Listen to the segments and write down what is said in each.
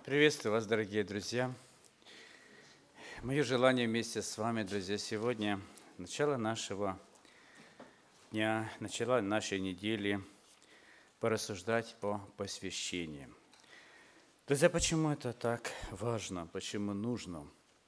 Приветствую вас, дорогие друзья. Мое желание вместе с вами, друзья, сегодня, начало нашего дня, начало нашей недели, порассуждать по посвящению. Друзья, почему это так важно, почему нужно?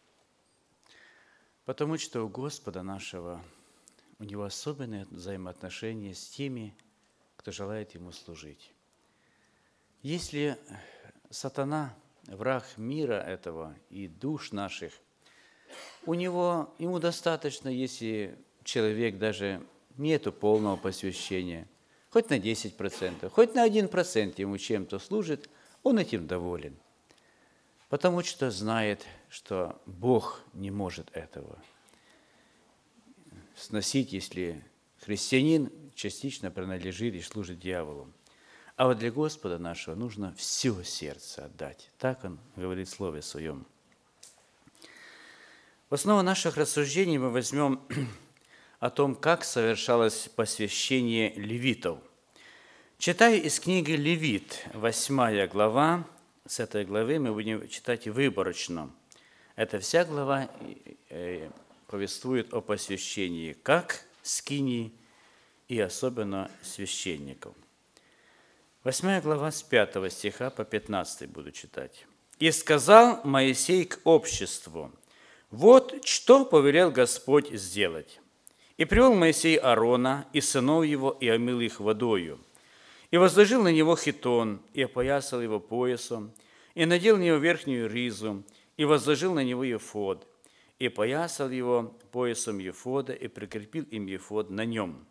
Потому что у Господа нашего, у Него особенные взаимоотношения с теми, кто желает Ему служить. Если сатана, враг мира этого и душ наших, ему достаточно, если человек даже нету полного посвящения, хоть на 10%, хоть на 1% ему чем-то служит, он этим доволен. Потому что знает, что Бог не может этого сносить, если христианин частично принадлежит и служит дьяволу. А вот для Господа нашего нужно все сердце отдать. Так Он говорит в Слове Своем. В основу наших рассуждений мы возьмем о том, как совершалось посвящение левитов. Читая из книги «Левит», 8 глава, с этой главы мы будем читать выборочно. Эта вся глава повествует о посвящении как скинии и особенно священников. 8 глава с 5 стиха по 15 буду читать. «И сказал Моисей к обществу: вот что повелел Господь сделать. И привел Моисей Аарона и сынов его, и омыл их водою, и возложил на него хитон, и опоясал его поясом, и надел на него верхнюю ризу, и возложил на него ефод, и опоясал его поясом ефода, и прикрепил им ефод на нем.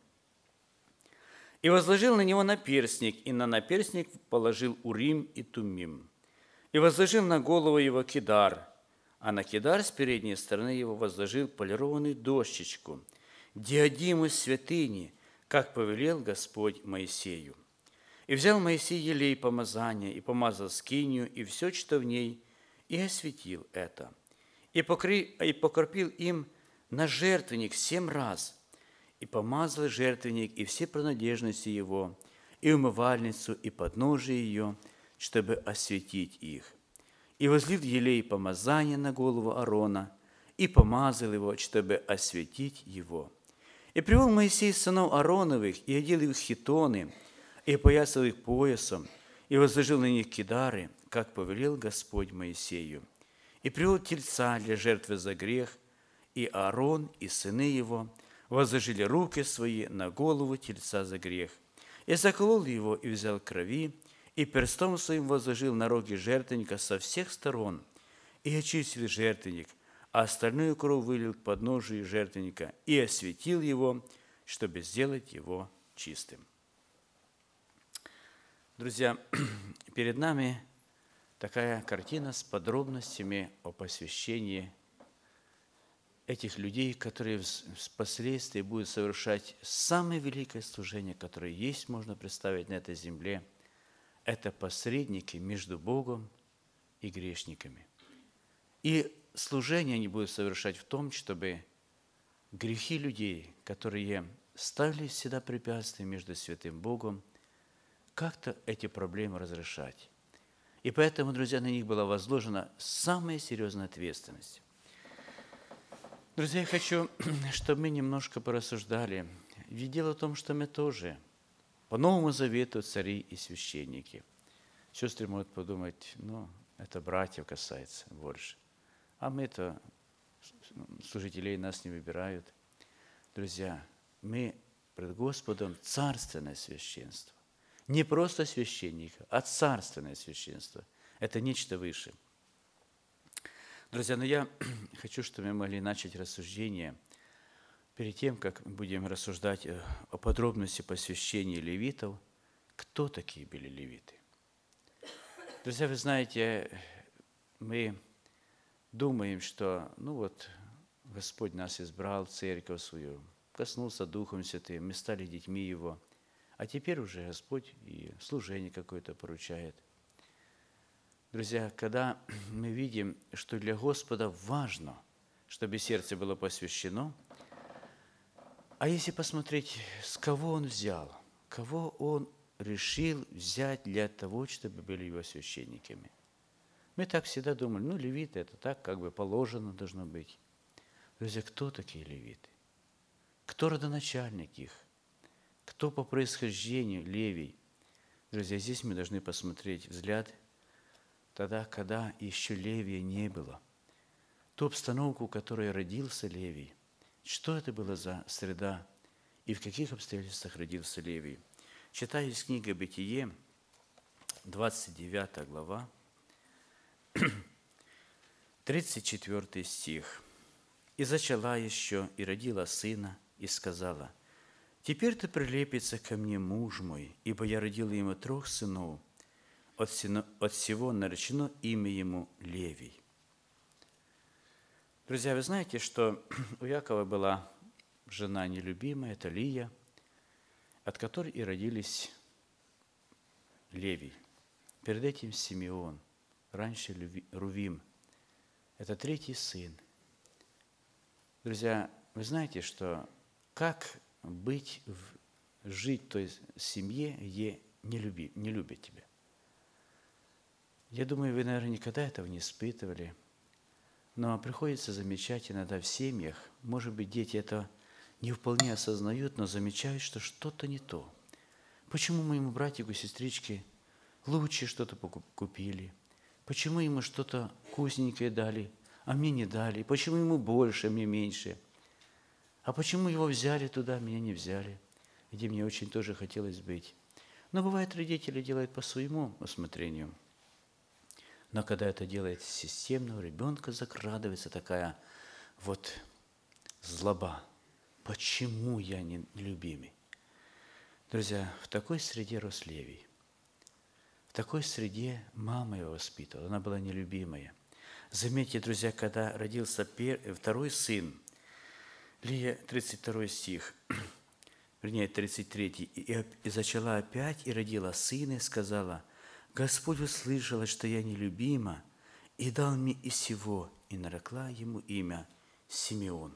И возложил на него наперстник, и на наперстник положил Урим и Тумим. И возложил на голову его кидар, а на кидар с передней стороны его возложил полированную дощечку, диадиму святыни, как повелел Господь Моисею. И взял Моисей елей помазания, и помазал скинию, и все, что в ней, и осветил это. И покропил им на жертвенник 7 раз, и помазал жертвенник и все принадлежности его, и умывальницу, и подножие ее, чтобы осветить их. И возлил елей помазания на голову Аарона, и помазал его, чтобы осветить его. И привел Моисей сынов Аароновых, и одел их в хитоны, и опоясал их поясом, и возложил на них кидары, как повелел Господь Моисею. И привел тельца для жертвы за грех, и Аарон, и сыны его возложили руки свои на голову тельца за грех. И заколол его, и взял крови, и перстом своим возложил на роги жертвенника со всех сторон, и очистил жертвенник, а остальную кровь вылил к подножию жертвенника, и осветил его, чтобы сделать его чистым. Друзья, перед нами такая картина с подробностями о посвящении этих людей, которые впоследствии будут совершать самое великое служение, которое есть, можно представить на этой земле. Это посредники между Богом и грешниками. И служение они будут совершать в том, чтобы грехи людей, которые ставили всегда препятствия между святым Богом, как-то эти проблемы разрешать. И поэтому, друзья, на них была возложена самая серьезная ответственность. Друзья, я хочу, чтобы мы немножко порассуждали. Ведь дело в том, что мы тоже по Новому Завету цари и священники. Сестры могут подумать, это братьев касается больше. А мы-то, служителей нас не выбирают. Друзья, мы пред Господом царственное священство. Не просто священника, а царственное священство. Это нечто выше. Друзья, я хочу, чтобы мы могли начать рассуждение перед тем, как будем рассуждать о подробности посвящения левитов. Кто такие были левиты? Друзья, вы знаете, мы думаем, что, Господь нас избрал, церковь свою, коснулся Духом Святым, мы стали детьми Его, а теперь уже Господь и служение какое-то поручает. Друзья, когда мы видим, что для Господа важно, чтобы сердце было посвящено, а если посмотреть, с кого Он взял, кого Он решил взять для того, чтобы были Его священниками. Мы так всегда думали, ну, левиты это так, как бы положено должно быть. Друзья, кто такие левиты? Кто родоначальник их? Кто по происхождению Левий? Друзья, здесь мы должны посмотреть взгляд тогда, когда еще Левия не было. Ту обстановку, в которой родился Левий. Что это было за среда и в каких обстоятельствах родился Левий? Читаю из книги «Бытие», 29 глава, 34 стих. «И зачала еще, и родила сына, и сказала, теперь-то прилепится ко мне муж мой, ибо я родила ему 3 сынов, от всего наречено имя ему Левий». Друзья, вы знаете, что у Якова была жена нелюбимая, это Лия, от которой и родились Левий. Перед этим Симеон, раньше Рувим. Это 3-й сын. Друзья, вы знаете, что как жить в той семье, где не любят тебя? Я думаю, вы, наверное, никогда этого не испытывали. Но приходится замечать иногда в семьях, может быть, дети это не вполне осознают, но замечают, что что-то не то. Почему моему братику, сестричке лучше что-то купили? Почему ему что-то вкусненькое дали, а мне не дали? Почему ему больше, а мне меньше? А почему его взяли туда, меня не взяли? Где мне очень тоже хотелось быть. Но бывает, родители делают по своему усмотрению. Но когда это делает системно, у ребенка закрадывается такая вот злоба. Почему я не любимый? Друзья, в такой среде рос Левий. В такой среде мама его воспитывала, она была нелюбимая. Заметьте, друзья, когда родился 2-й сын, Лия, 32 стих, вернее, 33, «И зачала опять, и родила сына, и сказала, Господь услышала, что я нелюбима, и дал мне и сего, и нарекла ему имя Симеон».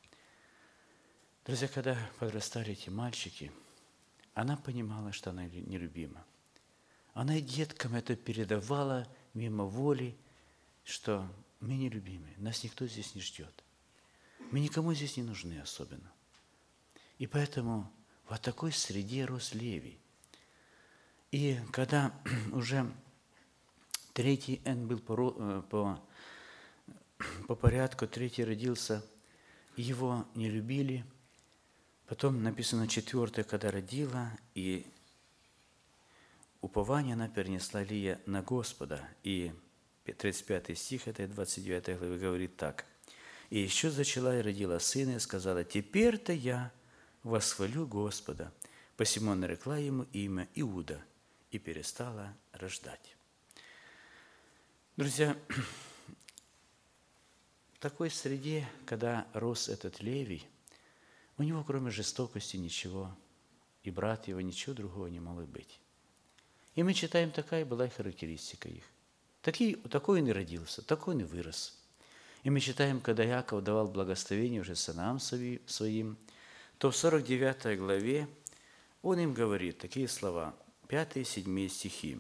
Друзья, когда подрастали эти мальчики, она понимала, что она нелюбима. Она и деткам это передавала мимо воли, что мы нелюбимы, нас никто здесь не ждет. Мы никому здесь не нужны особенно. И поэтому в такой среде рос Левий. И когда уже 3-й был по порядку, 3-й родился, его не любили. Потом написано 4-я, когда родила, и упование она перенесла Лия на Господа. И 35 стих этой 29 главы говорит так. «И еще зачала и родила сына, и сказала, теперь-то я восхвалю Господа». Посему нарекла ему имя Иуда, и перестала рождать. Друзья, в такой среде, когда рос этот Левий, у него кроме жестокости ничего, и брат его ничего другого не могло быть. И мы читаем, такая была и характеристика их. Такой он и родился, такой он и вырос. И мы читаем, когда Иаков давал благословение уже сынам своим, то в 49 главе он им говорит такие слова, 5 и 7 стихи.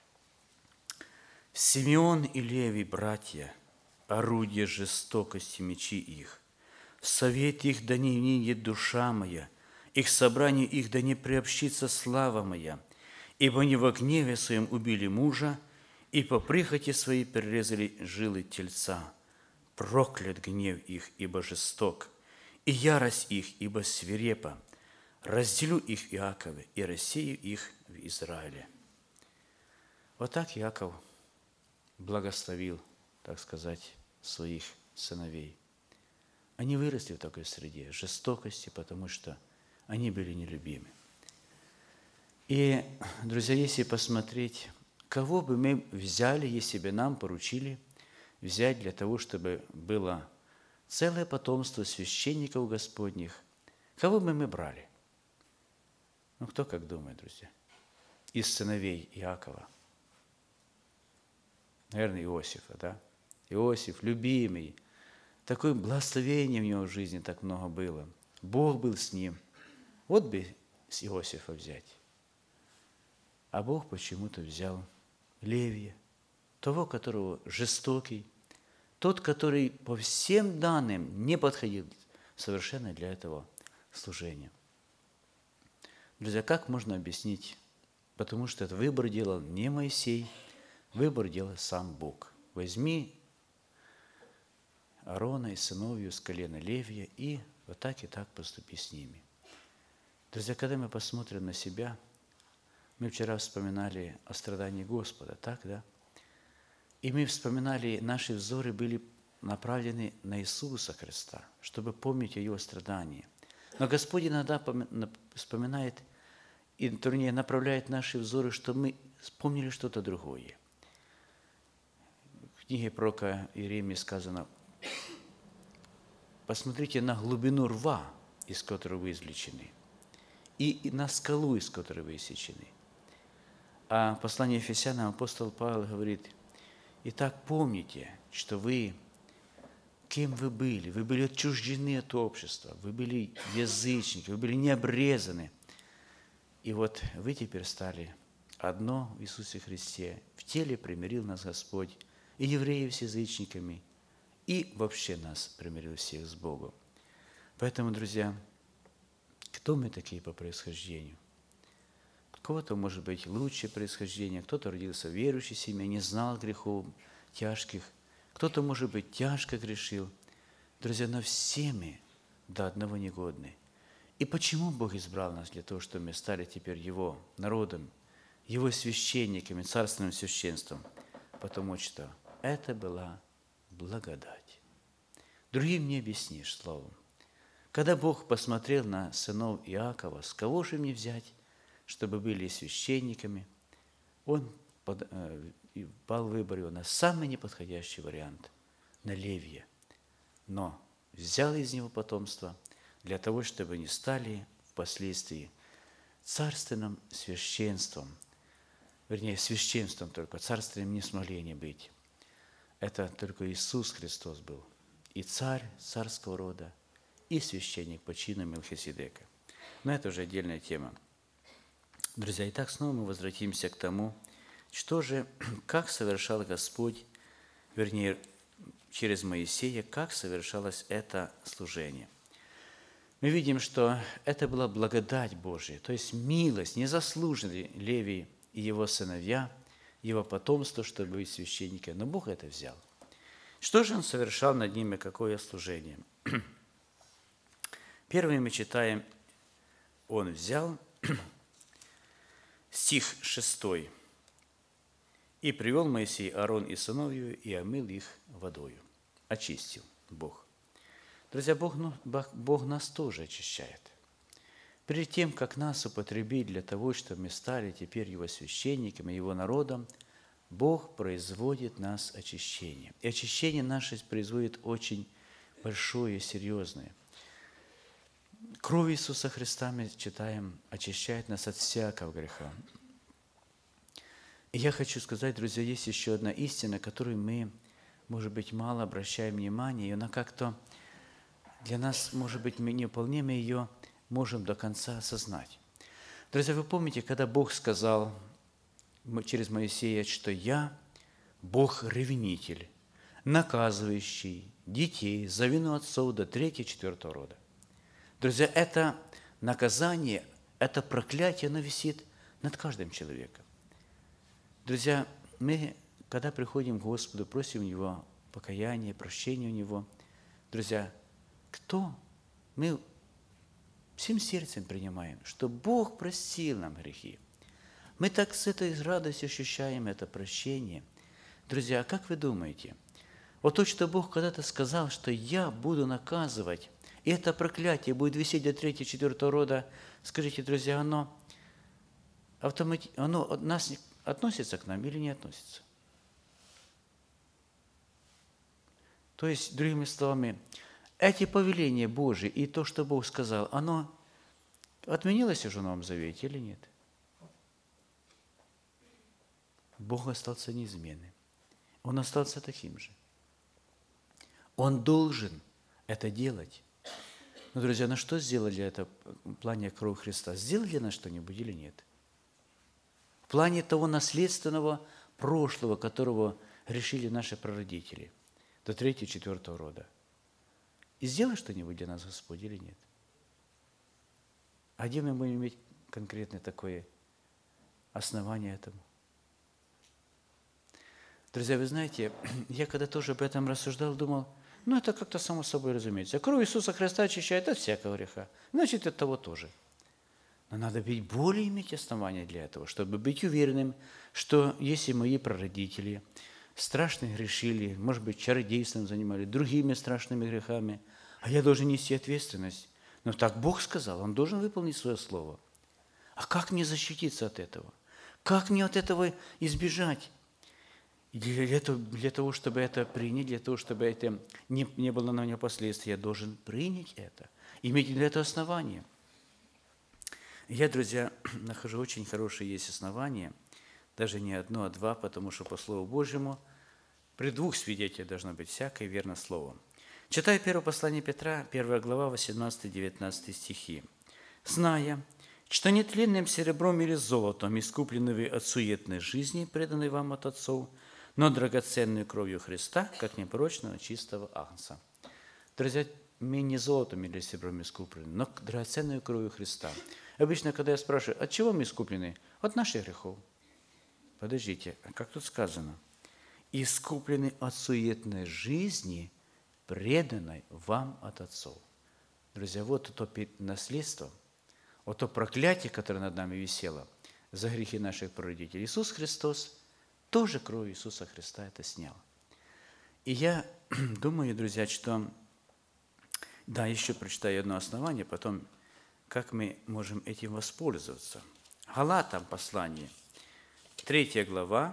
«Симеон и Левий, братья, орудие жестокости мечи их. В совете их да не винит душа моя, их собранию их да не приобщится слава моя, ибо они во гневе своем убили мужа, и по прихоти своей перерезали жилы тельца. Проклят гнев их, ибо жесток, и ярость их, ибо свирепа. Разделю их в Иакове и рассею их в Израиле». Вот так Иаков благословил, так сказать, своих сыновей. Они выросли в такой среде жестокости, потому что они были нелюбимы. И, друзья, если посмотреть, кого бы мы взяли, если бы нам поручили взять для того, чтобы было целое потомство священников Господних, кого бы мы брали? Ну, кто как думает, друзья? Из сыновей Иакова. Наверное, Иосифа, да? Иосиф, любимый. Такое благословение в него в жизни так много было. Бог был с ним. Вот бы с Иосифа взять. А Бог почему-то взял Левия. того, которого жестокий, тот, который по всем данным не подходил совершенно для этого служения. Друзья, как можно объяснить? Потому что этот выбор делал не Моисей, выбор делал сам Бог. Возьми Аарона и сыновью с колена Левия и вот так и так поступи с ними. Друзья, когда мы посмотрим на себя, мы вчера вспоминали о страдании Господа, так, да? И мы вспоминали, наши взоры были направлены на Иисуса Христа, чтобы помнить о Его страдании. Но Господь иногда вспоминает, и вернее, направляет наши взоры, чтобы мы вспомнили что-то другое. В книге пророка Иеремии сказано: посмотрите на глубину рва, из которого вы извлечены, и на скалу, из которой вы иссечены. А в послании Ефесянам апостол Павел говорит: итак, помните, что вы, кем вы были? Вы были отчуждены от общества, вы были язычники, вы были необрезаны. И вот вы теперь стали одно в Иисусе Христе. В теле примирил нас Господь, и евреев с язычниками, и вообще нас примирил всех с Богом. Поэтому, друзья, кто мы такие по происхождению? У кого-то может быть лучшее происхождение, кто-то родился в верующей семье, не знал грехов тяжких, кто-то, может быть, тяжко грешил. Друзья, но все мы до одного негодны. И почему Бог избрал нас для того, чтобы мы стали теперь Его народом, Его священниками, царственным священством? Потому что это была благодать. Другим не объяснишь словом. Когда Бог посмотрел на сынов Иакова, с кого же мне взять, чтобы были священниками, Он пал в выборе на самый неподходящий вариант, на Левия. Но взял из него потомство для того, чтобы они стали впоследствии царственным священством, вернее, священством только, царственным не смогли они быть. Это только Иисус Христос был и царь царского рода, и священник по чину Мелхиседека. Но это уже отдельная тема. Друзья, итак, снова мы возвратимся к тому, что же, как совершал Господь, вернее, через Моисея, как совершалось это служение. Мы видим, что это была благодать Божия, то есть милость, незаслуженный Левий и его сыновья, его потомство, чтобы быть священниками. Но Бог это взял. Что же Он совершал над ними, какое служение? Первое мы читаем, Он взял, стих 6. «И привел Моисей Аарон и сыновью, и омыл их водою». Очистил Бог. Друзья, Бог нас тоже очищает. Перед тем, как нас употребить для того, чтобы мы стали теперь Его священниками, Его народом, Бог производит нас очищение. И очищение наше производит очень большое и серьезное. Кровь Иисуса Христа, мы читаем, очищает нас от всякого греха. И я хочу сказать, друзья, есть еще одна истина, которую мы, может быть, мало обращаем внимание, и она как-то для нас, может быть, мы не вполне мы ее можем до конца осознать. Друзья, вы помните, когда Бог сказал через Моисея, что «Я, Бог-ревнитель, наказывающий детей за вину отцов до 3-4 рода». Друзья, это наказание, это проклятие, оно висит над каждым человеком. Друзья, мы, когда приходим к Господу, просим у Него покаяния, прощения у Него, друзья, кто? Мы всем сердцем принимаем, что Бог простил нам грехи. Мы так с этой радостью ощущаем это прощение. Друзья, как вы думаете, вот то, что Бог когда-то сказал, что я буду наказывать, и это проклятие будет висеть до 3-4 рода, скажите, друзья, оно от нас относится к нам или не относится? То есть, другими словами, эти повеления Божьи и то, что Бог сказал, оно отменилось уже в Новом Завете или нет? Бог остался неизменным. Он остался таким же. Он должен это делать. Но, друзья, на что сделали это в плане крови Христа? Сделали на что-нибудь или нет? В плане того наследственного прошлого, которого грешили наши прародители до 3-4 рода. И сделай что-нибудь для нас, Господь, или нет? А где мы будем иметь конкретное такое основание этому? Друзья, вы знаете, я когда тоже об этом рассуждал, думал, это как-то само собой разумеется. Кровь Иисуса Христа очищает от всякого греха. Значит, от того тоже. Но надо быть более иметь основания для этого, чтобы быть уверенным, что если мои прародители страшно грешили, может быть, чародейством занимались, другими страшными грехами, а я должен нести ответственность. Но так Бог сказал, Он должен выполнить свое слово. А как мне защититься от этого? Как мне от этого избежать? И для того, чтобы это принять, для того, чтобы это не было на меня последствий, я должен принять это, иметь для этого основания. Я, друзья, нахожу очень хорошие есть основания, даже не одно, а два, потому что по Слову Божьему при двух свидетелях должно быть всякое верно слово. Читаю первое послание Петра, 1 глава, 18-19 стихи. «Зная, что нетленным серебром или золотом искуплены вы от суетной жизни, преданной вам от отцов, но драгоценной кровью Христа, как непорочного чистого агнца». Друзья, мы не золотом или серебром искуплены, но драгоценной кровью Христа. Обычно, когда я спрашиваю, от чего мы искуплены? От наших грехов. Подождите, а как тут сказано? Искуплены от суетной жизни, преданной вам от отцов. Друзья, вот то наследство, вот то проклятие, которое над нами висело за грехи наших прародителей. Иисус Христос тоже кровью Иисуса Христа это снял. И я думаю, друзья, что... Да, еще прочитаю одно основание, потом, как мы можем этим воспользоваться. Галатам послание, 3 глава,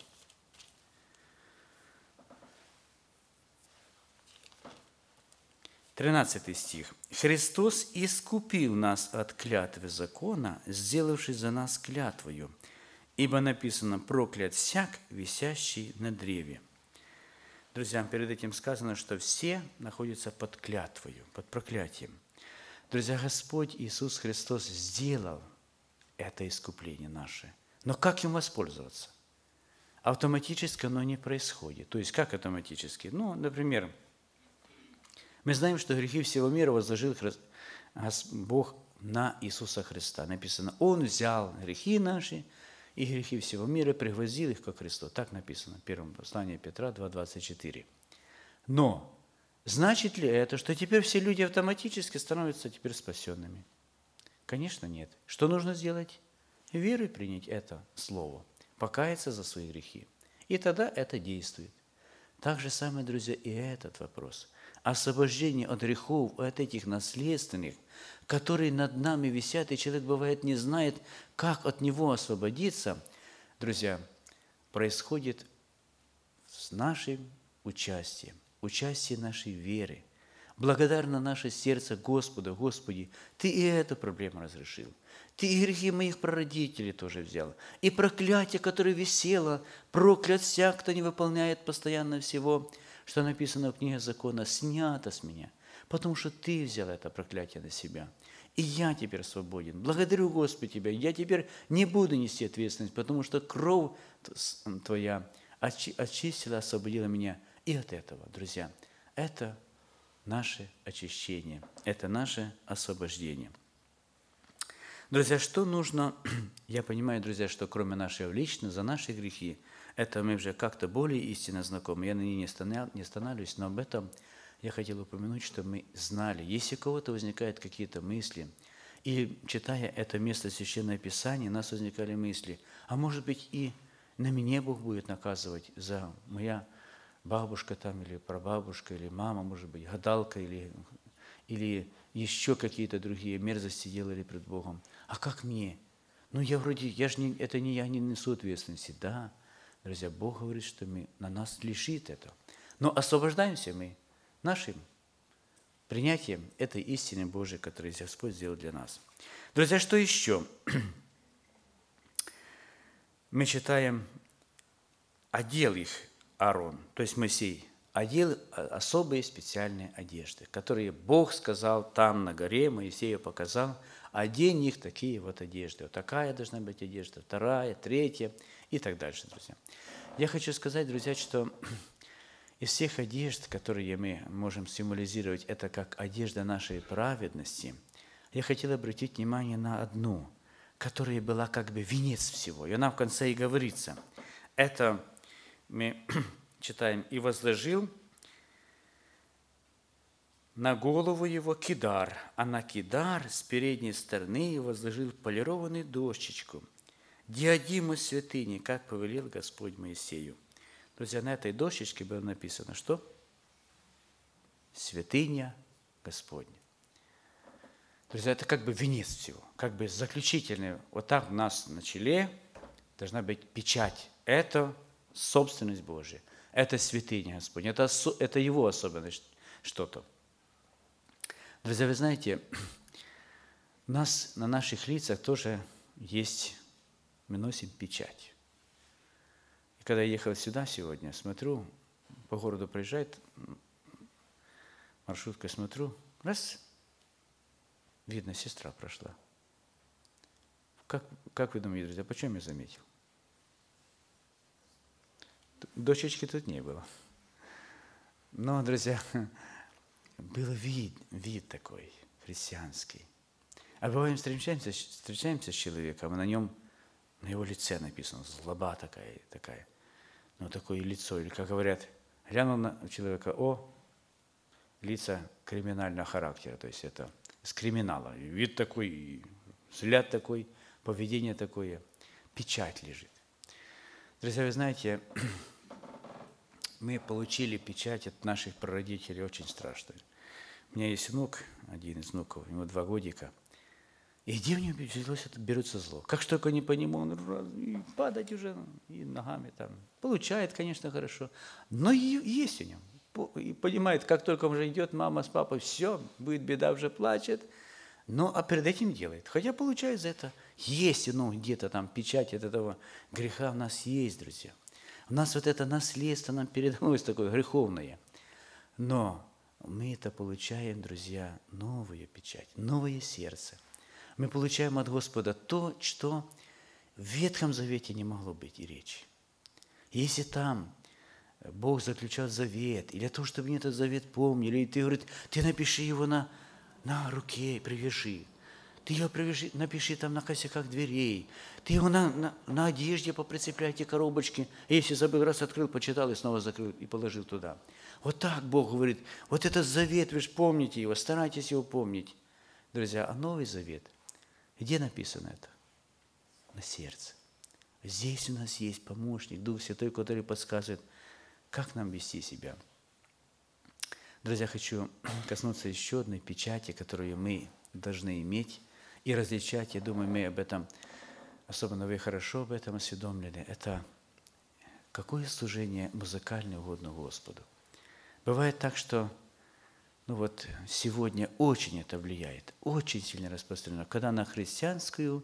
13 стих. «Христос искупил нас от клятвы закона, сделавший за нас клятвою, ибо написано, проклят всяк, висящий на древе». Друзья, перед этим сказано, что все находятся под клятвою, под проклятием. Друзья, Господь Иисус Христос сделал это искупление наше. Но как им воспользоваться? Автоматически оно не происходит. То есть, как автоматически? Например, мы знаем, что грехи всего мира возложил Бог на Иисуса Христа. Написано, Он взял грехи наши и грехи всего мира, пригвоздил их ко Христу. Так написано в первом послании Петра 2:24. Но значит ли это, что теперь все люди автоматически становятся теперь спасенными? Конечно, нет. Что нужно сделать? Верой принять это слово, покаяться за свои грехи. И тогда это действует. Так же самое, друзья, и этот вопрос. Освобождение от грехов, от этих наследственных, которые над нами висят, и человек, бывает, не знает, как от него освободиться, друзья, происходит с нашим участием нашей веры. Благодарно наше сердце Господу, Господи, Ты и эту проблему разрешил. Ты и грехи моих прародителей тоже взял. И проклятие, которое висело, проклят всяк, кто не выполняет постоянно всего, что написано в книге закона, снято с меня, потому что Ты взял это проклятие на себя. И я теперь свободен. Благодарю, Господи, Тебя. Я теперь не буду нести ответственность, потому что кровь Твоя очистила, освободила меня и от этого. Друзья, это наше очищение, это наше освобождение. Друзья, что нужно? Я понимаю, друзья, что кроме нашего личного, за наши грехи, это мы уже как-то более истинно знакомы. Я на ней не останавливаюсь, но об этом я хотел упомянуть, что мы знали. Если у кого-то возникают какие-то мысли, и читая это место Священного Писания, у нас возникали мысли, а может быть и на меня Бог будет наказывать за моя бабушка там, или прабабушка, или мама, может быть, гадалка, или еще какие-то другие мерзости делали пред Богом. А как мне? Это не я не несу ответственности. Да, друзья, Бог говорит, что на нас лежит это. Но освобождаемся мы нашим принятием этой истины Божией, которую Господь сделал для нас. Друзья, что еще? Мы читаем, одел их Аарон, то есть Моисей, одел особые специальные одежды, которые Бог сказал там на горе, Моисею показал, одень их такие вот одежды. Вот такая должна быть одежда, вторая, третья и так дальше, друзья. Я хочу сказать, друзья, что из всех одежд, которые мы можем символизировать, это как одежда нашей праведности, я хотел обратить внимание на одну, которая была как бы венец всего. И она в конце и говорится. Это мы читаем: «И возложил на голову его кидар, а на кидар с передней стороны возложил полированную дощечку, диадиму святыни, как повелел Господь Моисею». Друзья, на этой дощечке было написано, что? Святыня Господня. Друзья, это как бы венец всего, как бы заключительный. Вот так у нас на челе должна быть печать. Это собственность Божья, это святыня Господня, это Его особенность что-то. Друзья, вы знаете, у нас на наших лицах тоже есть, мы носим печать. И когда я ехал сюда сегодня, смотрю, по городу проезжает, маршруткой смотрю, раз, видно, сестра прошла. Как вы думаете, друзья, почему я заметил? Дочечки тут не было. Но, друзья, был вид такой христианский. А бываем встречаемся с человеком, и на нем, на его лице написано, злоба такая. Ну, такое лицо, или, как говорят, глянул на человека, лица криминального характера, то есть это с криминала. Вид такой, взгляд такой, поведение такое, печать лежит. Друзья, вы знаете, мы получили печать от наших прародителей очень страшную. У меня есть внук, один из внуков, ему 2 годика. И где у него взялось это, берется зло? Как что только не по нему, он и падать уже, и ногами там. Получает, конечно, хорошо, но есть у него. И понимает, как только он уже идет, мама с папой, все, будет беда, уже плачет. А перед этим делает. Хотя получает за это. Есть, где-то там печать от этого греха у нас есть, друзья. У нас вот это наследство нам передалось такое греховное. Но мы это получаем, друзья, новую печать, новое сердце. Мы получаем от Господа то, что в Ветхом Завете не могло быть и речи. Если там Бог заключал завет, или для того, чтобы мне этот завет помнили, и ты, говорит, ты напиши его на руке, привяжи. Ты его привяжи, напиши там на косяках дверей. Ты его на одежде поприцепляй эти коробочки. И если забыл, раз открыл, почитал и снова закрыл и положил туда. Вот так Бог говорит. Вот этот завет, вы же помните его, старайтесь его помнить. Друзья, а Новый Завет, где написано это? На сердце. Здесь у нас есть помощник, Дух Святой, который подсказывает, как нам вести себя. Друзья, хочу коснуться еще одной печати, которую мы должны иметь и различать. Я думаю, мы об этом, особенно вы хорошо об этом осведомлены. Это какое служение музыкальное угодно Господу. Бывает так, что сегодня очень это влияет, очень сильно распространено. Когда на христианскую,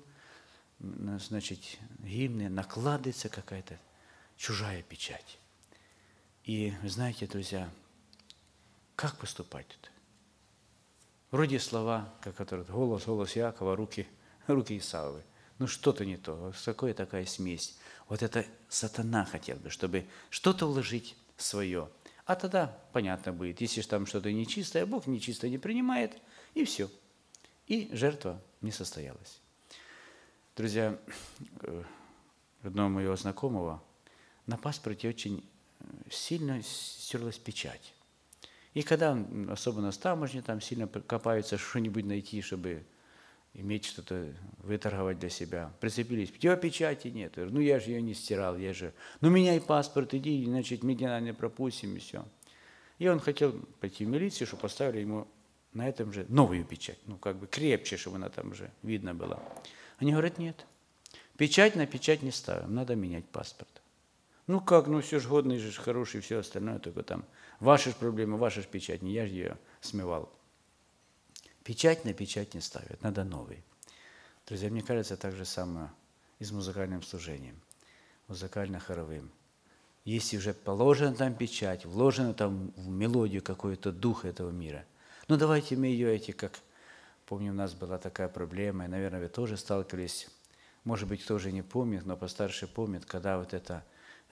гимны накладывается какая-то чужая печать. И вы знаете, друзья, как поступать тут? Вроде слова, как который голос Иакова, руки Исавы. Что-то не то, какая такая смесь. Вот это сатана хотел бы, чтобы что-то вложить свое. А тогда понятно будет, если там что-то нечистое, Бог нечистое не принимает, и все. И жертва не состоялась. Друзья, одного моего знакомого на паспорте очень сильно стерлась печать. И когда, особенно с таможней, там сильно копаются, что-нибудь найти, чтобы иметь что-то, выторговать для себя. Прицепились, у тебя печати нет. Я говорю, я же ее не стирал, меняй паспорт, иди, мы тебя не пропустим, и все. И он хотел пойти в милицию, чтобы поставили ему на этом же новую печать, крепче, чтобы она там уже видно была. Они говорят, нет, печать на печать не ставим, надо менять паспорт. Все же годный же, хороший, все остальное, только там ваши же проблемы, ваша же печать, не я же ее смывал. Печать на печать не ставят, надо новый. Друзья, мне кажется, так же самое и с музыкальным служением, музыкально-хоровым. Если уже положена там печать, вложена там в мелодию какой-то дух этого мира, давайте мы ее помню, у нас была такая проблема, и, наверное, вы тоже сталкивались, может быть, кто же не помнит, но постарше помнит, когда вот это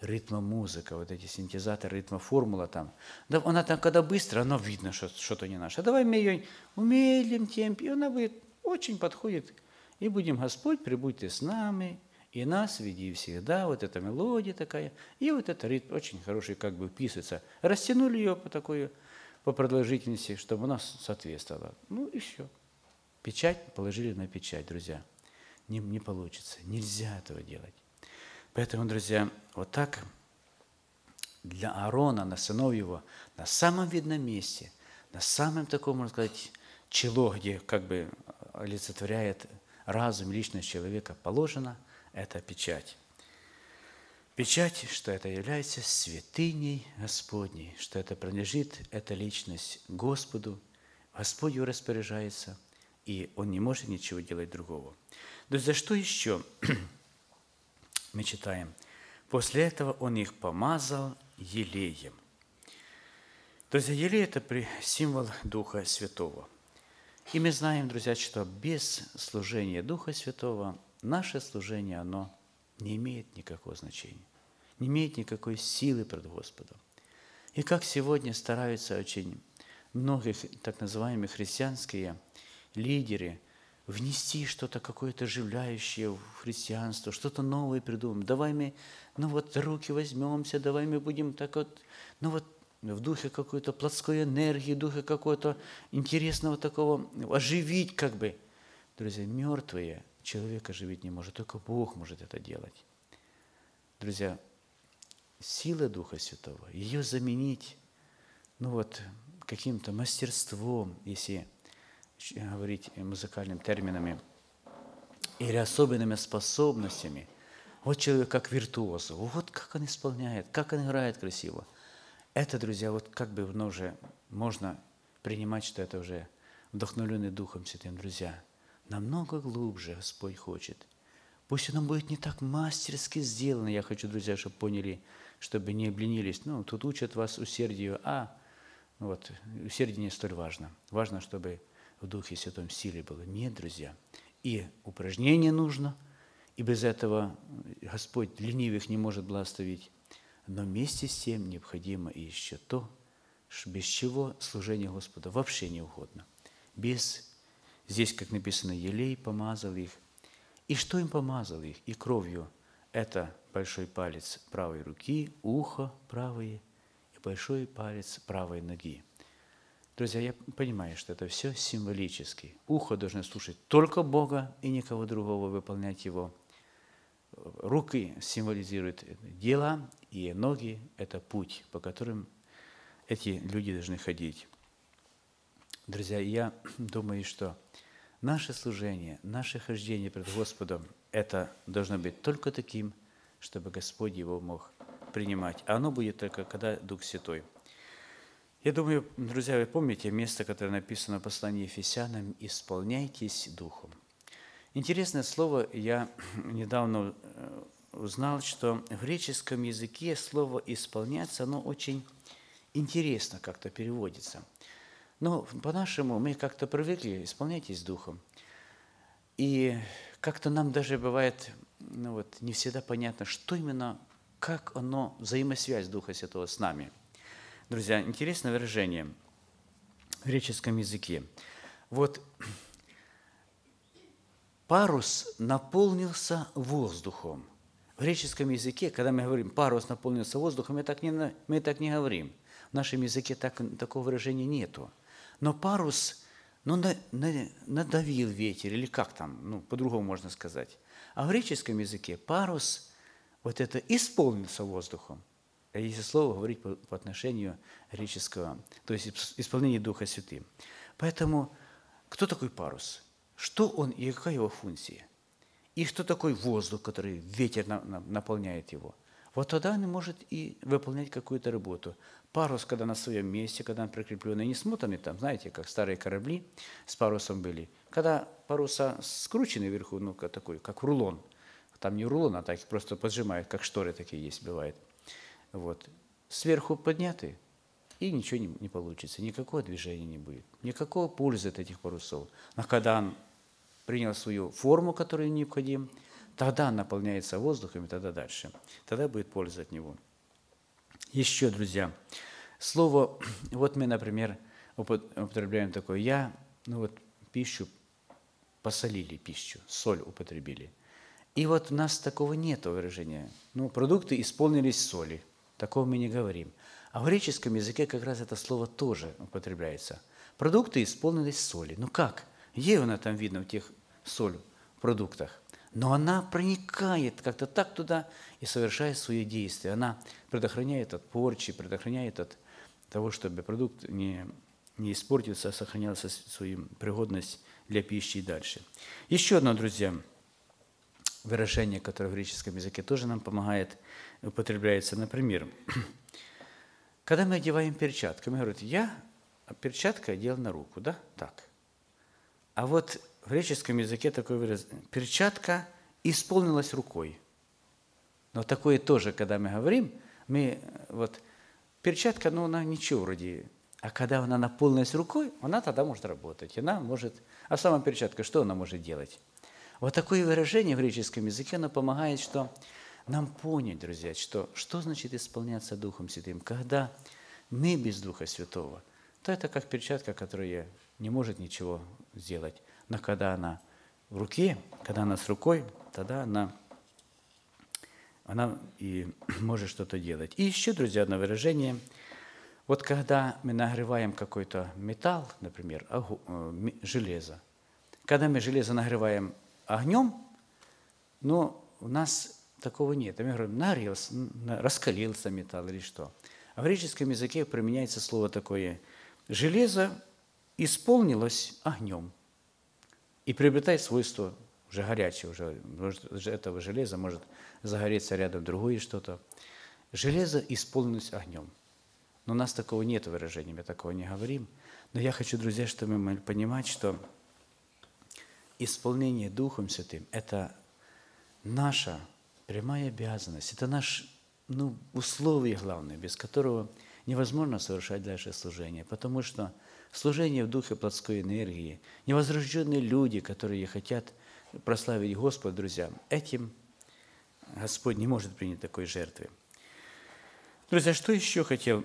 ритмомузыка, вот эти синтезаторы, ритмоформула там. Да, она там, когда быстро, оно видно, что что-то не наше. А давай мы ее умедлим темпе, и она будет очень подходит. И будем, Господь, прибудь ты с нами, и нас веди всегда. Вот эта мелодия такая, и вот этот ритм очень хороший, как бы вписывается. Растянули ее по продолжительности, чтобы она соответствовала. Ну и все. Печать положили на печать, друзья. Не получится, нельзя этого делать. Поэтому, друзья, вот так для Аарона, на сынов его, на самом видном месте, на самом таком, можно сказать, чело, где как бы олицетворяет разум, личность человека, положена эта печать. Печать, что это является святыней Господней, что это принадлежит, эта личность Господу, Господь его распоряжается, и он не может ничего делать другого. Друзья, что еще мы читаем? После этого он их помазал елеем. Друзья, елей – это символ Духа Святого. И мы знаем, друзья, что без служения Духа Святого наше служение, оно не имеет никакого значения, не имеет никакой силы пред Господом. И как сегодня стараются очень многие так называемые христианские лидеры внести что-то какое-то оживляющее в христианство, что-то новое придумаем. Давай мы, руки возьмемся, давай мы будем так в духе какой-то плотской энергии, в духе какого-то интересного такого, оживить как бы. Друзья, мертвые человек оживить не может, только Бог может это делать. Друзья, сила Духа Святого, ее заменить, каким-то мастерством, если говорить музыкальными терминами, или особенными способностями. Вот человек как виртуоз, вот как он исполняет, как он играет красиво. Это, друзья, уже можно принимать, что это уже вдохновленный Духом Святым, друзья. Намного глубже Господь хочет. Пусть оно будет не так мастерски сделано. Я хочу, друзья, чтобы поняли, чтобы не обленились. Тут учат вас усердию, усердие не столь важно. Важно, чтобы в Духе Святом силе было. Нет, друзья. И упражнение нужно, и без этого Господь ленивых не может благословить. Но вместе с тем необходимо и еще то, без чего служение Господу вообще не угодно. Здесь, как написано, елей помазал их. И что им помазал их? И кровью. Это большой палец правой руки, ухо правое и большой палец правой ноги. Друзья, я понимаю, что это все символически. Ухо должно слушать только Бога и никого другого, выполнять Его. Руки символизируют дела, и ноги – это путь, по которым эти люди должны ходить. Друзья, я думаю, что наше служение, наше хождение пред Господом – это должно быть только таким, чтобы Господь его мог принимать. А оно будет только, когда Дух Святой. Я думаю, друзья, вы помните место, которое написано в послании Ефесянам «Исполняйтесь Духом». Интересное слово, я недавно узнал, что в греческом языке слово «исполняться», оно очень интересно как-то переводится. Но по-нашему мы как-то привыкли «исполняйтесь Духом». И как-то нам даже бывает не всегда понятно, что именно, как оно, взаимосвязь Духа Святого с нами. Друзья, интересное выражение в греческом языке. Парус наполнился воздухом. В греческом языке, когда мы говорим «парус наполнился воздухом», мы так не говорим. В нашем языке такого выражения нету. Но парус, надавил ветер, или как там, по-другому можно сказать. А в греческом языке парус, это исполнился воздухом. Если слово говорить по отношению греческого, то есть исполнение Духа Святым. Поэтому кто такой парус? Что он и какая его функция? И что такое воздух, который ветер наполняет его? Вот тогда он может и выполнять какую-то работу. Парус, когда на своем месте, когда он прикрепленный, не смотанный там, знаете, как старые корабли с парусом были. Когда паруса скручены вверху, такой, как рулон. Там не рулон, а так их просто поджимают, как шторы такие есть, бывает. Сверху подняты, и ничего не получится, никакого движения не будет, никакого пользы от этих парусов. Но когда он принял свою форму, которая необходима, тогда наполняется воздухом, и тогда дальше. Тогда будет польза от него. Еще, друзья, слово, вот мы, например, употребляем такое, пищу, посолили пищу, соль употребили. И вот у нас такого нет выражения. Продукты исполнились соли. Такого мы не говорим. А в греческом языке как раз это слово тоже употребляется. Продукты исполнились соли. Как? Она там видно в тех соль в продуктах. Но она проникает как-то так туда и совершает свои действия. Она предохраняет от порчи, предохраняет от того, чтобы продукт не испортился, а сохранял свою пригодность для пищи и дальше. Еще одно, друзья, выражение, которое в греческом языке тоже нам помогает, употребляется. Например, когда мы одеваем перчатки, мы говорим, перчатка одел на руку, да? Так. А вот в греческом языке такой выраз, перчатка исполнилась рукой. Но такое тоже, когда мы говорим, перчатка, она ничего вроде, а когда она наполнилась рукой, она тогда может работать. А сама перчатка, что она может делать? Вот такое выражение в греческом языке, оно помогает, что нам понять, друзья, что значит исполняться Духом Святым. Когда мы без Духа Святого, то это как перчатка, которая не может ничего сделать. Но когда она в руке, когда она с рукой, тогда она и может что-то делать. И еще, друзья, одно выражение. Вот когда мы нагреваем какой-то металл, например, железо, когда мы железо нагреваем огнем, но у нас такого нет. Мы говорим, нагрелся, раскалился металл или что. А в греческом языке применяется слово такое: железо исполнилось огнем и приобретает свойство уже горячее, уже этого железа может загореться рядом другое что-то. Железо исполнилось огнем. Но у нас такого нет выражения, мы такого не говорим. Но я хочу, друзья, чтобы мы могли понимать, что исполнение Духом Святым – это наша прямая обязанность, это наше условие главное, без которого невозможно совершать дальше служение. Потому что служение в духе плотской энергии, невозрожденные люди, которые хотят прославить Господа, друзья, этим Господь не может принять такой жертвы. Друзья, что еще хотел?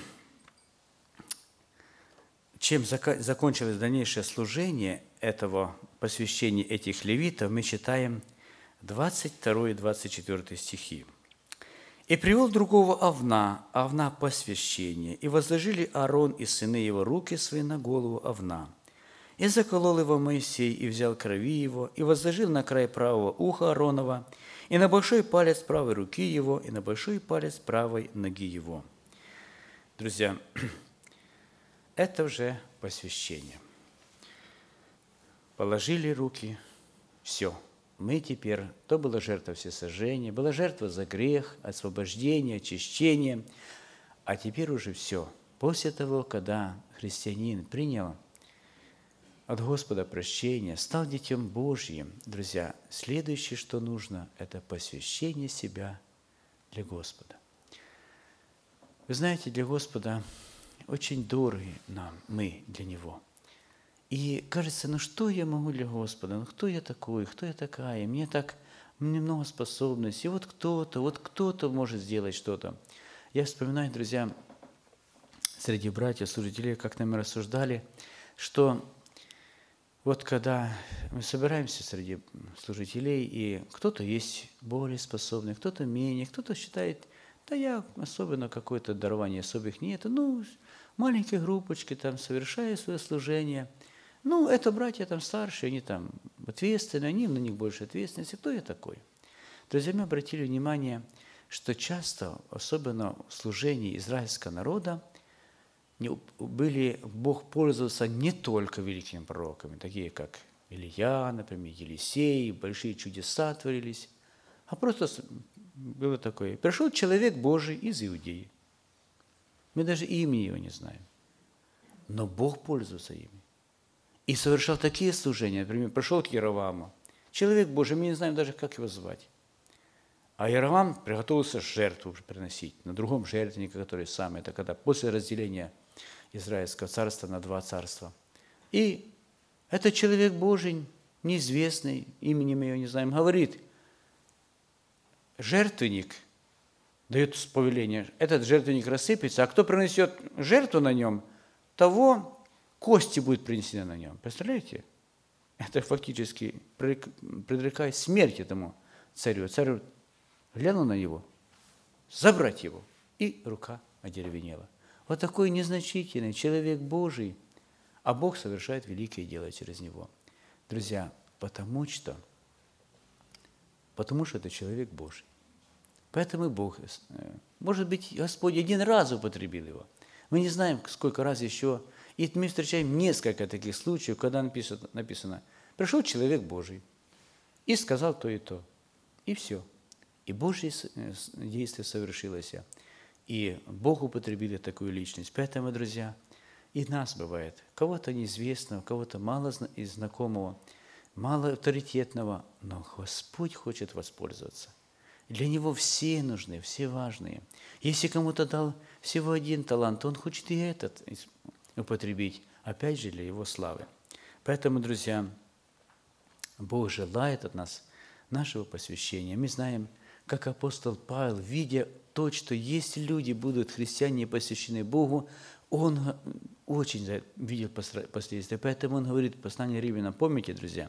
Чем закончилось дальнейшее служение этого посвящения этих левитов, мы читаем 22 и 24 стихи. «И привел другого овна посвящения, и возложили Аарон и сыны его руки свои на голову овна. И заколол его Моисей, и взял крови его, и возложил на край правого уха Ааронова, и на большой палец правой руки его, и на большой палец правой ноги его». Друзья, это уже посвящение. Положили руки, все. Мы теперь, то была жертва всесожжения, была жертва за грех, освобождение, очищение, а теперь уже все. После того, когда христианин принял от Господа прощение, стал Детем Божьим, друзья, следующее, что нужно, это посвящение себя для Господа. Вы знаете, для Господа очень дороги мы для Него. И кажется, что я могу для Господа? Кто я такой? Кто я такая? Мне много способностей. Вот кто-то может сделать что-то. Я вспоминаю, друзья, среди братьев, служителей, как мы рассуждали, что вот когда мы собираемся среди служителей, и кто-то есть более способный, кто-то менее, кто-то считает, я особенно какое-то дарование особых нет, маленькие группочки совершаю свое служение. Это братья старшие, они ответственные, они на них больше ответственности. Кто я такой? Друзья, мы обратили внимание, что часто, особенно в служении израильского народа, Бог пользовался не только великими пророками, такие как Илия, например, Елисей, большие чудеса творились, а просто было такое. Пришел человек Божий из Иудеи. Мы даже имени его не знаем. Но Бог пользовался ими. И совершал такие служения. Например, пришел к Яроваму. Человек Божий, мы не знаем даже, как его звать. А Яровам приготовился жертву приносить на другом жертвеннике, который сам. Это когда после разделения Израильского царства на два царства. И этот человек Божий, неизвестный, именем его не знаем, говорит: жертвенник, дает повеление, этот жертвенник рассыпется, а кто принесет жертву на нем, того кости будут принесены на нем. Представляете? Это фактически предрекает смерть этому царю. Царь глянул на него, забрать его, и рука одеревенела. Вот такой незначительный человек Божий, а Бог совершает великие дела через него. Друзья, потому что это человек Божий. Поэтому Бог, может быть, Господь один раз употребил его. Мы не знаем, сколько раз еще. И мы встречаем несколько таких случаев, когда написано, пришел человек Божий и сказал то и то. И все. И Божье действие совершилось. И Бог употребил такую личность. Поэтому, друзья, и нас бывает, кого-то неизвестного, кого-то мало знакомого, мало авторитетного, но Господь хочет воспользоваться. Для Него все нужны, все важные. Если кому-то дал всего один талант, Он хочет и этот употребить, опять же, для Его славы. Поэтому, друзья, Бог желает от нас нашего посвящения. Мы знаем, как апостол Павел, видя то, что если люди будут христиане посвящены Богу, он очень видел последствия. Поэтому он говорит в послании Римлянам, помните, друзья?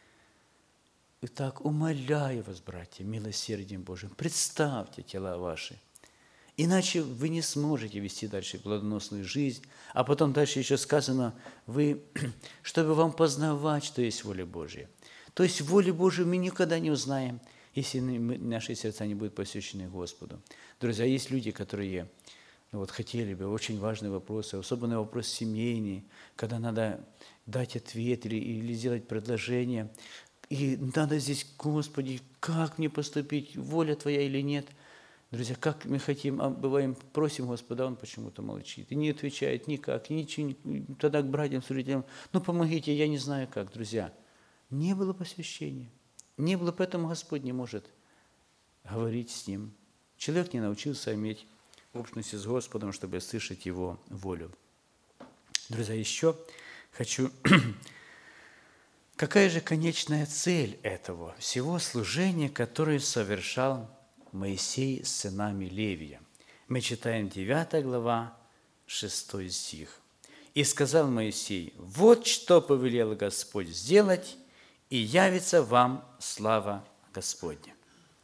Итак, умоляю вас, братья, милосердием Божьим, представьте тела ваши. Иначе вы не сможете вести дальше плодоносную жизнь. А потом дальше еще сказано, чтобы вам познавать, что есть воля Божья. То есть волю Божию мы никогда не узнаем, если наши сердца не будут посвящены Господу. Друзья, есть люди, которые хотели бы, очень важные вопросы, особенно вопрос семейный, когда надо дать ответ или сделать предложение. И надо здесь, Господи, как мне поступить, воля Твоя или нет? Друзья, как мы хотим, бываем, просим Господа, Он почему-то молчит и не отвечает никак, ничего, тогда к братьям, служителям, помогите, я не знаю как, друзья. Не было посвящения, не было, поэтому Господь не может говорить с ним. Человек не научился иметь общности с Господом, чтобы слышать Его волю. Друзья, еще хочу... Какая же конечная цель этого всего служения, которое совершал Моисей с сынами Левия? Мы читаем 9 глава, 6 стих. «И сказал Моисей, вот что повелел Господь сделать, и явится вам слава Господня».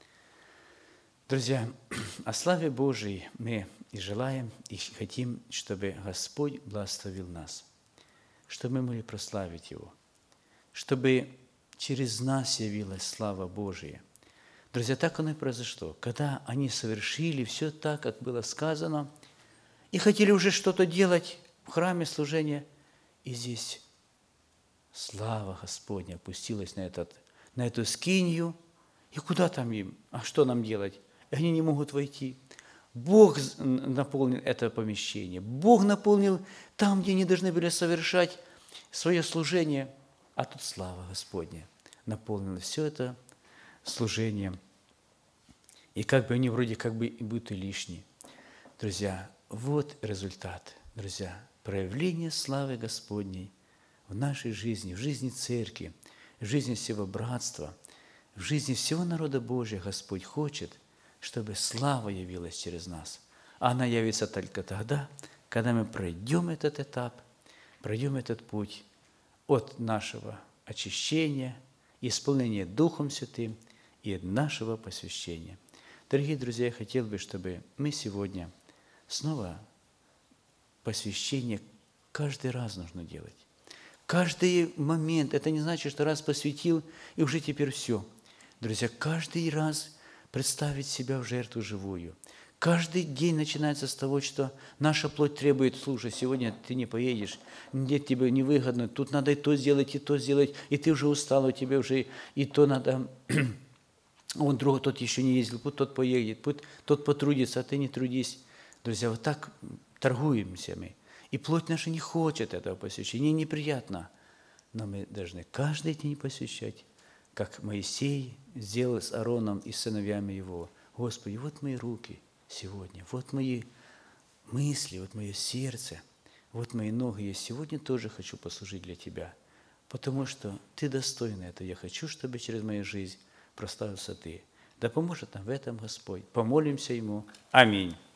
Друзья, о славе Божией мы и желаем, и хотим, чтобы Господь благословил нас, чтобы мы могли прославить Его, чтобы через нас явилась слава Божия. Друзья, так оно и произошло. Когда они совершили все так, как было сказано, и хотели уже что-то делать в храме служения, и здесь слава Господня опустилась на эту скинью, и куда там им? А что нам делать? Они не могут войти. Бог наполнил это помещение. Бог наполнил там, где они должны были совершать свое служение. А тут слава Господня наполнила все это служение. И как бы они вроде как бы и будут и лишние. Друзья, вот результат, друзья, проявление славы Господней в нашей жизни, в жизни церкви, в жизни всего братства, в жизни всего народа Божия. Господь хочет, чтобы слава явилась через нас. А она явится только тогда, когда мы пройдем этот этап, пройдем этот путь от нашего очищения, исполнения Духом Святым и от нашего посвящения. Дорогие друзья, я хотел бы, чтобы мы сегодня снова посвящение каждый раз нужно делать. Каждый момент, это не значит, что раз посвятил, и уже теперь все. Друзья, каждый раз представить себя в жертву живую. Каждый день начинается с того, что наша плоть требует, слушай, сегодня ты не поедешь, нет, тебе невыгодно, тут надо и то сделать, и ты уже устал, у тебя уже и то надо, он другой, тот еще не ездил, пусть тот поедет, пусть тот потрудится, а ты не трудись. Друзья, вот так торгуемся мы. И плоть наша не хочет этого посвящения, ей неприятно. Но мы должны каждый день посвящать, как Моисей сделал с Аароном и сыновьями его. Господи, вот мои руки сегодня, вот мои мысли, вот мое сердце, вот мои ноги. Я сегодня тоже хочу послужить для Тебя, потому что Ты достоин этого. Я хочу, чтобы через мою жизнь прославился Ты. Да поможет нам в этом Господь. Помолимся Ему. Аминь.